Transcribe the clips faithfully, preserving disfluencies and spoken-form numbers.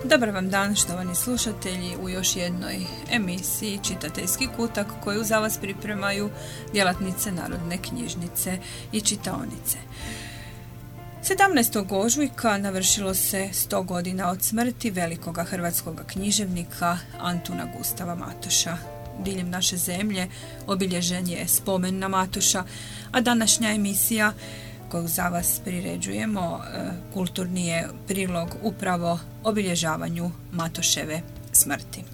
Dobar vam dan, štovani slušatelji, u još jednoj emisiji Čitateljski kutak koju za vas pripremaju djelatnice Narodne knjižnice i čitaonice. sedamnaestog ožujka navršilo se sto godina od smrti velikoga hrvatskog književnika Antuna Gustava Matoša. Diljem naše zemlje obilježen je spomen na Matoša, a današnja emisija koju za vas priređujemo kulturni je prilog upravo obilježavanju Matoševe smrti.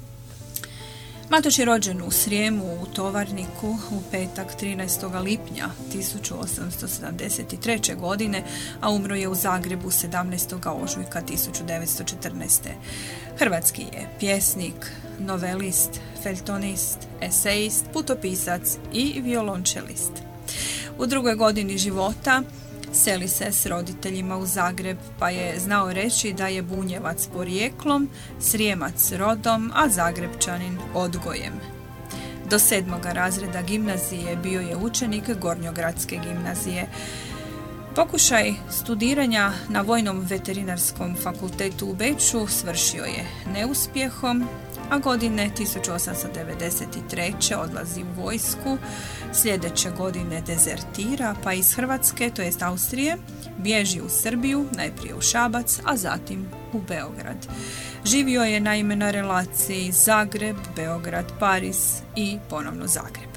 Matoš je rođen u Srijemu u Tovarniku u petak trinaestog lipnja tisuću osamsto sedamdeset treće. godine, a umro je u Zagrebu sedamnaestog ožujka tisuću devetsto četrnaeste. Hrvatski je pjesnik, novelist, feljtonist, esejist, putopisac i violončelist. U drugoj godini života seli se s roditeljima u Zagreb, pa je znao reći da je Bunjevac porijeklom, Srijemac rodom, a Zagrebčanin odgojem. Do sedmoga razreda gimnazije bio je učenik Gornjogradske gimnazije. Pokušaj studiranja na Vojnom veterinarskom fakultetu u Beču svršio je neuspjehom, a godine tisuću osamsto devedeset treće. odlazi u vojsku, sljedeće godine dezertira, pa iz Hrvatske, to jest Austrije, bježi u Srbiju, najprije u Šabac, a zatim u Beograd. Živio je naime na relaciji Zagreb, Beograd, Pariz i ponovno Zagreb.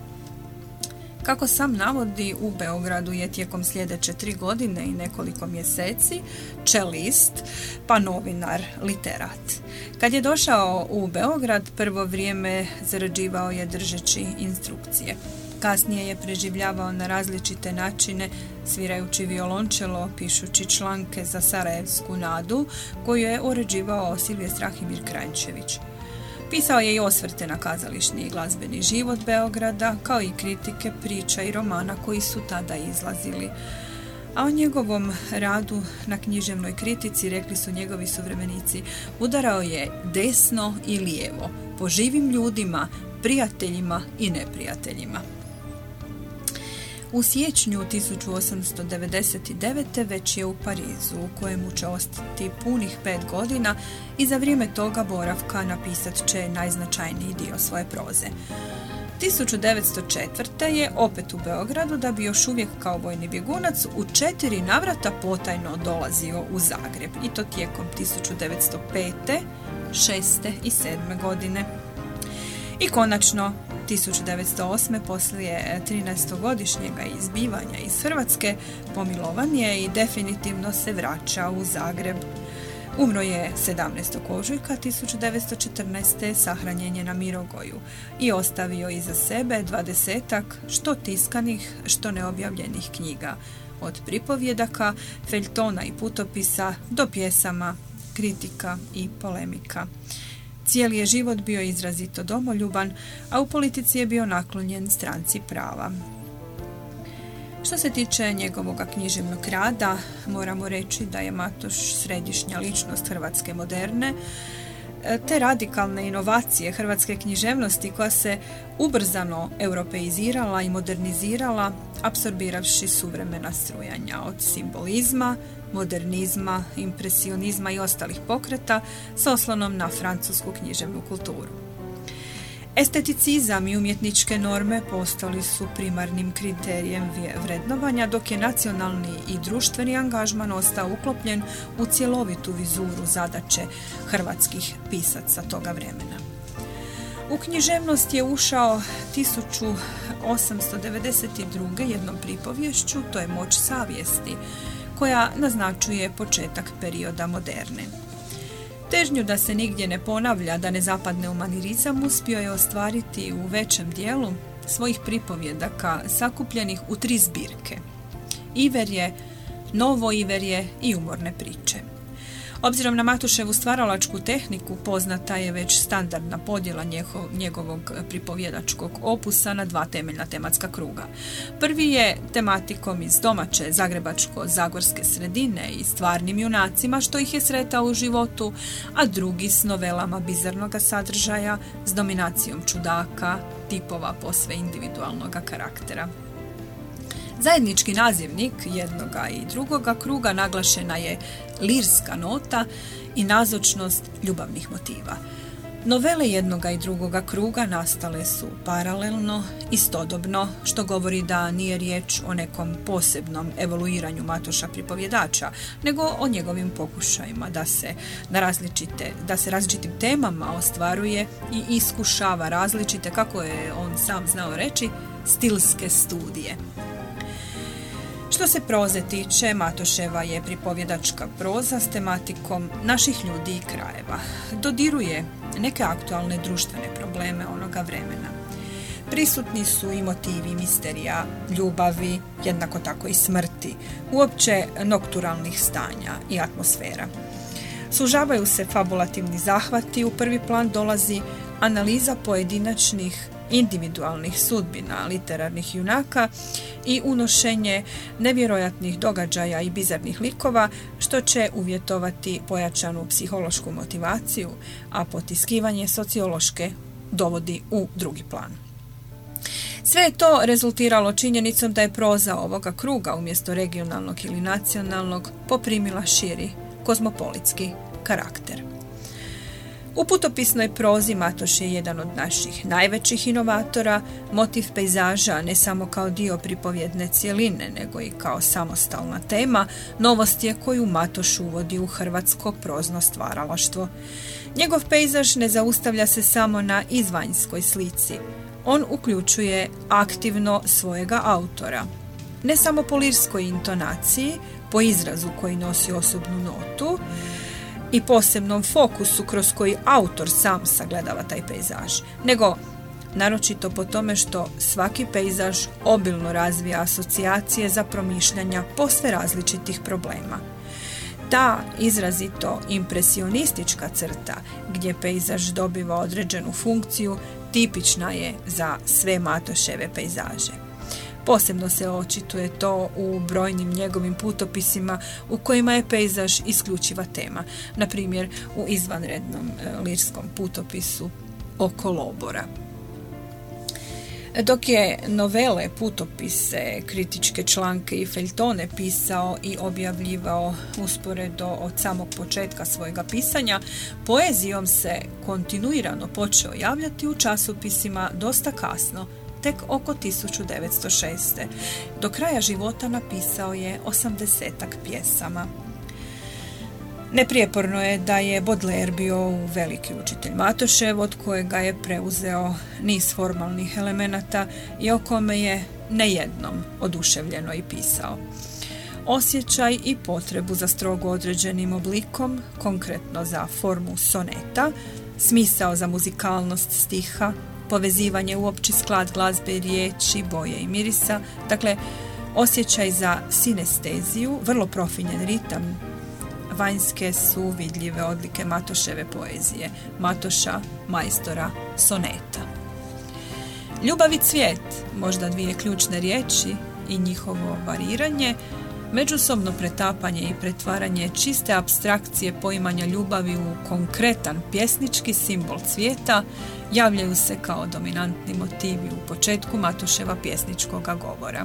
Kako sam navodi, u Beogradu je tijekom sljedeće tri godine i nekoliko mjeseci čelist, pa novinar, literat. Kad je došao u Beograd, prvo vrijeme zarađivao je držeći instrukcije. Kasnije je preživljavao na različite načine, svirajući violončelo, pišući članke za Sarajevsku nadu, koju je uređivao Silvije Strahimir Kranjčević. Pisao je i osvrte na kazališni i glazbeni život Beograda, kao i kritike priča i romana koji su tada izlazili. A o njegovom radu na književnoj kritici rekli su njegovi suvremenici: udarao je desno i lijevo, po živim ljudima, prijateljima i neprijateljima. U siječnju tisuću osamsto devedeset devete. već je u Parizu, u kojemu će ostati punih pet godina i za vrijeme toga boravka napisat će najznačajniji dio svoje proze. tisuću devetsto četvrte. je opet u Beogradu, da bi još uvijek kao vojni bjegunac u četiri navrata potajno dolazio u Zagreb, i to tijekom tisuću devetsto pete., šeste i sedme. godine. I konačno, tisuću devetsto osme. poslije trinaestogodišnjega izbivanja iz Hrvatske, pomilovan je i definitivno se vraća u Zagreb. Umro je sedamnaestog ožujka tisuću devetsto četrnaeste. Sahranjen je na Mirogoju i ostavio iza sebe dvadesetak što tiskanih, što neobjavljenih knjiga, od pripovjedaka, feljtona i putopisa do pjesama, kritika i polemika. Cijeli je život bio izrazito domoljuban, a u politici je bio naklonjen stranci prava. Što se tiče njegovog književnog rada, moramo reći da je Matoš središnja ličnost hrvatske moderne, te radikalne inovacije hrvatske književnosti koja se ubrzano europeizirala i modernizirala, apsorbiravši suvremena strujanja od simbolizma, modernizma, impresionizma i ostalih pokreta s oslonom na francusku književnu kulturu. Esteticizam i umjetničke norme postali su primarnim kriterijem vrednovanja, dok je nacionalni i društveni angažman ostao uklopljen u cjelovitu vizuru zadaće hrvatskih pisaca toga vremena. U književnost je ušao tisuću osamsto devedeset druge. jednom pripovješću, to je Moć savjesti, koja naznačuje početak perioda moderne. Težnju da se nigdje ne ponavlja, da ne zapadne u manirizam, uspio je ostvariti u većem dijelu svojih pripovjedaka sakupljenih u tri zbirke: Iverje, Novo Iverje i Umorne priče. Obzirom na Matoševu stvaralačku tehniku, poznata je već standardna podjela njegov, njegovog pripovjedačkog opusa na dva temeljna tematska kruga. Prvi je tematikom iz domaće zagrebačko-zagorske sredine i stvarnim junacima što ih je sretao u životu, a drugi s novelama bizarnog sadržaja s dominacijom čudaka, tipova posve individualnog karaktera. Zajednički nazivnik jednoga i drugoga kruga naglašena je lirska nota i nazočnost ljubavnih motiva. Novele jednoga i drugoga kruga nastale su paralelno, istodobno, što govori da nije riječ o nekom posebnom evoluiranju Matoša pripovjedača, nego o njegovim pokušajima da se na različite, da se različitim temama ostvaruje i iskušava različite, kako je on sam znao reći, stilske studije. Što se proze tiče, Matoševa je pripovjedačka proza s tematikom naših ljudi i krajeva. Dodiruje neke aktualne društvene probleme onoga vremena. Prisutni su i motivi misterija, ljubavi, jednako tako i smrti, uopće nokturalnih stanja i atmosfera. Sužavaju se fabulativni zahvati, u prvi plan dolazi analiza pojedinačnih individualnih sudbina literarnih junaka i unošenje nevjerojatnih događaja i bizarnih likova, što će uvjetovati pojačanu psihološku motivaciju, a potiskivanje sociološke dovodi u drugi plan. Sve je to rezultiralo činjenicom da je proza ovoga kruga umjesto regionalnog ili nacionalnog poprimila širi kozmopolitski karakter. U putopisnoj prozi Matoš je jedan od naših najvećih inovatora, motiv pejzaža ne samo kao dio pripovjedne cjeline, nego i kao samostalna tema, novost je koju Matoš uvodi u hrvatsko prozno stvaralaštvo. Njegov pejzaž ne zaustavlja se samo na izvanjskoj slici, on uključuje aktivno svojega autora. Ne samo po lirskoj intonaciji, po izrazu koji nosi osobnu notu, i posebnom fokusu kroz koji autor sam sagledava taj pejzaž, nego naročito po tome što svaki pejzaž obilno razvija asocijacije za promišljanja posve različitih problema. Ta izrazito impresionistička crta, gdje pejzaž dobiva određenu funkciju, tipična je za sve Matoševe pejzaže. Posebno se očituje to u brojnim njegovim putopisima u kojima je pejzaž isključiva tema. Na primjer, u izvanrednom lirskom putopisu Oko lobora. Dok je novele, putopise, kritičke članke i feljtone pisao i objavljivao usporedo od samog početka svojega pisanja, poezijom se kontinuirano počeo javljati u časopisima dosta kasno, tek oko tisuću devetsto šeste. Do kraja života napisao je osamdesetak pjesama. Neprijeporno je da je Baudelaire bio veliki učitelj Matošev, od kojega je preuzeo niz formalnih elemenata i o kome je nejednom oduševljeno i pisao. Osjećaj i potrebu za strogo određenim oblikom, konkretno za formu soneta, smisao za muzikalnost stiha, povezivanje u opći sklad glazbe, riječi, boje i mirisa, dakle osjećaj za sinesteziju, vrlo profinjen ritam, vanjske su vidljive odlike Matoševe poezije, Matoša, majstora soneta. Ljubav i cvijet, možda dvije ključne riječi i njihovo variranje, međusobno pretapanje i pretvaranje čiste apstrakcije poimanja ljubavi u konkretan pjesnički simbol cvijeta javljaju se kao dominantni motivi u početku Matoševa pjesničkoga govora.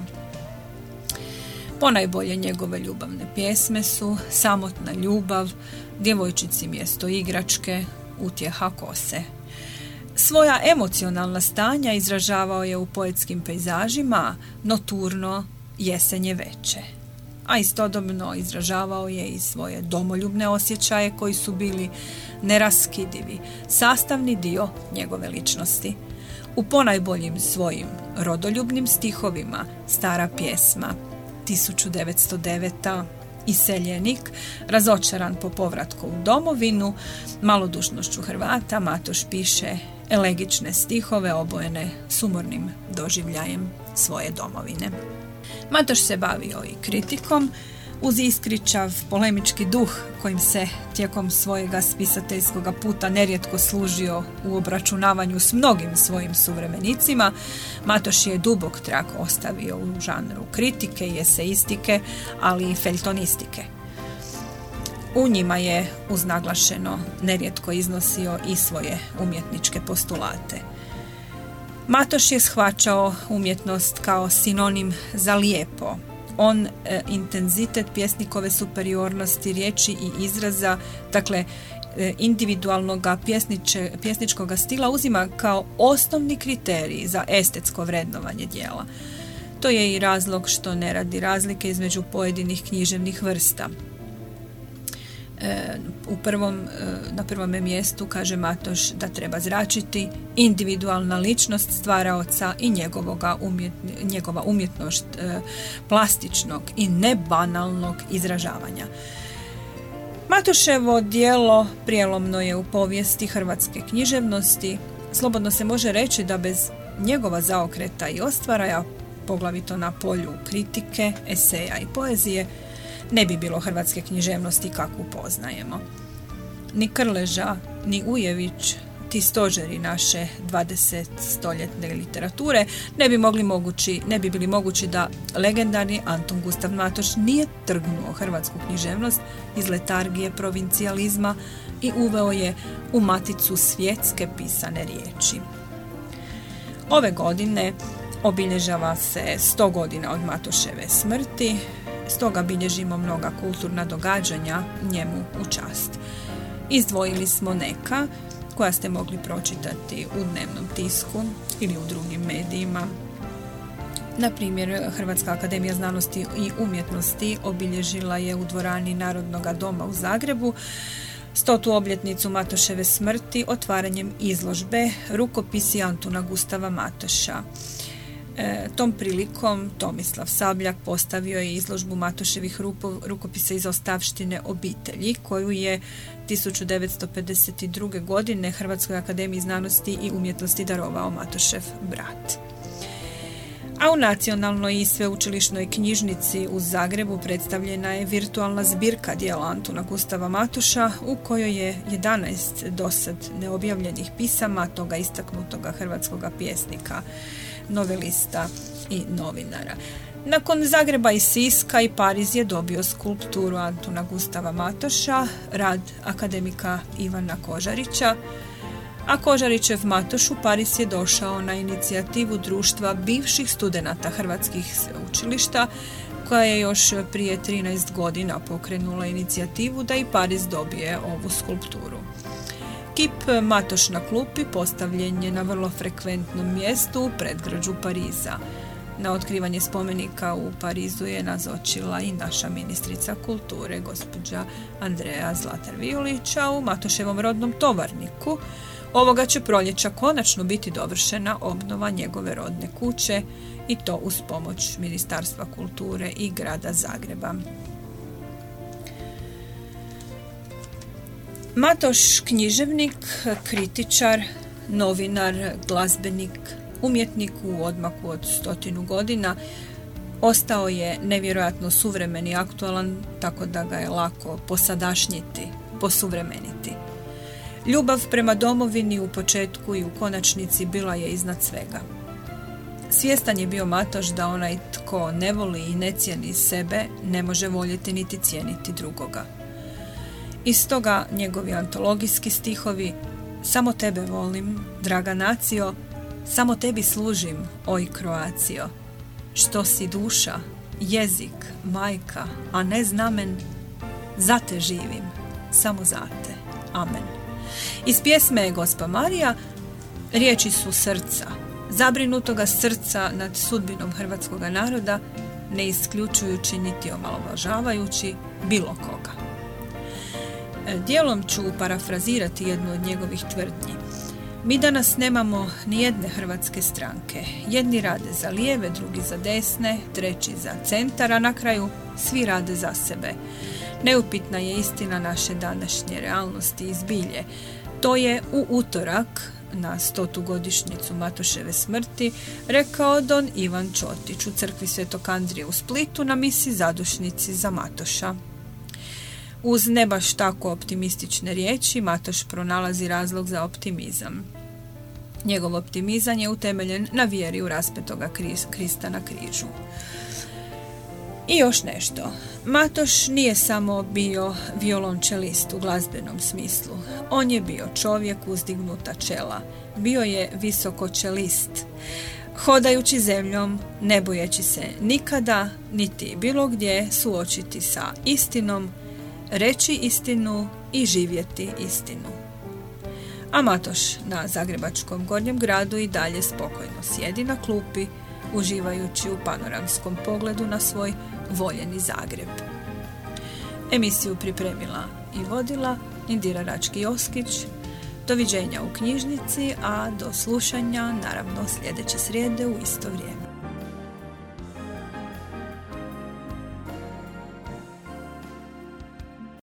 Ponajbolje njegove ljubavne pjesme su Samotna ljubav, Djevojčici mjesto igračke, Utjeha kose. Svoja emocionalna stanja izražavao je u poetskim pejzažima Noturno, Jesenje veče, a istodobno izražavao je i svoje domoljubne osjećaje koji su bili neraskidivi, sastavni dio njegove ličnosti. U ponajboljim svojim rodoljubnim stihovima Stara pjesma, tisuću devetsto deveta, Iseljenik, razočaran po povratku u domovinu, malodušnošću Hrvata, Matoš piše elegične stihove obojene sumornim doživljajem svoje domovine. Matoš se bavio i kritikom, uz iskričav polemički duh kojim se tijekom svojega spisateljskoga puta nerijetko služio u obračunavanju s mnogim svojim suvremenicima. Matoš je dubok trag ostavio u žanru kritike i eseistike, ali i feljtonistike. U njima je uznaglašeno nerijetko iznosio i svoje umjetničke postulate. Matoš je shvaćao umjetnost kao sinonim za lijepo. On e, intenzitet pjesnikove superiornosti riječi i izraza, dakle e, individualnog pjesničkog stila uzima kao osnovni kriterij za estetsko vrednovanje djela. To je i razlog što ne radi razlike između pojedinih književnih vrsta. E, u prvom, e, na prvome mjestu kaže Matoš da treba zračiti individualna ličnost stvaraoca i njegovoga umjetni, njegova umjetnost e, plastičnog i nebanalnog izražavanja. Matoševo djelo prijelomno je u povijesti hrvatske književnosti. Slobodno se može reći da bez njegova zaokreta i ostvaraja, poglavito na polju kritike, eseja i poezije, ne bi bilo hrvatske književnosti kakvu poznajemo. Ni Krleža, ni Ujević, ti stožeri naše dvadesetstoljetne literature ne bi mogli mogući, ne bi bili mogući da legendarni Antun Gustav Matoš nije trgnuo hrvatsku književnost iz letargije provincijalizma i uveo je u maticu svjetske pisane riječi. Ove godine obilježava se sto godina od Matoševe smrti, stoga bilježimo mnoga kulturna događanja njemu u čast. Izdvojili smo neka koja ste mogli pročitati u dnevnom tisku ili u drugim medijima. Na primjer, Hrvatska akademija znanosti i umjetnosti obilježila je u dvorani Narodnog doma u Zagrebu stotu obljetnicu Matoševe smrti otvaranjem izložbe Rukopisi Antuna Gustava Matoša. E, tom prilikom Tomislav Sabljak postavio je izložbu Matoševih rupo, rukopisa iz ostavštine obitelji, koju je tisuću devetsto pedeset druge. godine Hrvatskoj akademiji znanosti i umjetnosti darovao Matošev brat. A u Nacionalnoj i sveučilišnoj knjižnici u Zagrebu predstavljena je virtualna zbirka djela Antuna Gustava Matoša, u kojoj je jedanaest dosad neobjavljenih pisama toga istaknutoga hrvatskoga pjesnika, novelista i novinara. Nakon Zagreba i Siska i Pariz je dobio skulpturu Antuna Gustava Matoša, rad akademika Ivana Kožarića, a Kožarićev Matoš u Pariz je došao na inicijativu društva bivših studenata hrvatskih sveučilišta, koja je još prije trinaest godina pokrenula inicijativu da i Pariz dobije ovu skulpturu. Kip Matoš na klupi postavljen je na vrlo frekventnom mjestu u predgrađu Pariza. Na otkrivanje spomenika u Parizu je nazočila i naša ministrica kulture, gospođa Andreja Zlatar-Violić, a u Matoševom rodnom Tovarniku ovoga će proljeća konačno biti dovršena obnova njegove rodne kuće, i to uz pomoć Ministarstva kulture i grada Zagreba. Matoš književnik, kritičar, novinar, glazbenik, umjetnik u odmaku od stotinu godina, ostao je nevjerojatno suvremen i aktualan, tako da ga je lako posadašnjiti, posuvremeniti. Ljubav prema domovini u početku i u konačnici bila je iznad svega. Svjestan je bio Matoš da onaj tko ne voli i ne cijeni sebe, ne može voljeti niti cijeniti drugoga. Iz toga njegovi antologijski stihovi: samo tebe volim, draga nacio, samo tebi služim, oj Kroacio. Što si duša, jezik, majka, a ne znamen, za te živim, samo za te. Amen. Iz pjesme Gospa Marija riječi su srca, zabrinutoga srca nad sudbinom hrvatskoga naroda, ne isključujući niti omalovažavajući bilo koga. Dijelom ću parafrazirati jednu od njegovih tvrdnji. Mi danas nemamo ni jedne hrvatske stranke. Jedni rade za lijeve, drugi za desne, treći za centar, a na kraju svi rade za sebe. Neupitna je istina naše današnje realnosti i zbilje. To je u utorak, na stotu godišnjicu Matoševe smrti, rekao don Ivan Čotić u crkvi Svetog Andrije u Splitu na misi zadušnici za Matoša. Uz ne baš tako optimistične riječi, Matoš pronalazi razlog za optimizam. Njegov optimizam je utemeljen na vjeri u raspetoga Krista na križu. I još nešto. Matoš nije samo bio violončelist u glazbenom smislu. On je bio čovjek uzdignuta čela. Bio je visokočelist. Hodajući zemljom, ne bojeći se nikada, niti bilo gdje suočiti sa istinom, reći istinu i živjeti istinu. A Matoš na zagrebačkom Gornjem gradu i dalje spokojno sjedi na klupi, uživajući u panoramskom pogledu na svoj voljeni Zagreb. Emisiju pripremila i vodila Indira Rački-Joskić. Doviđenja u knjižnici, a do slušanja naravno sljedeće srijede u isto vrijeme.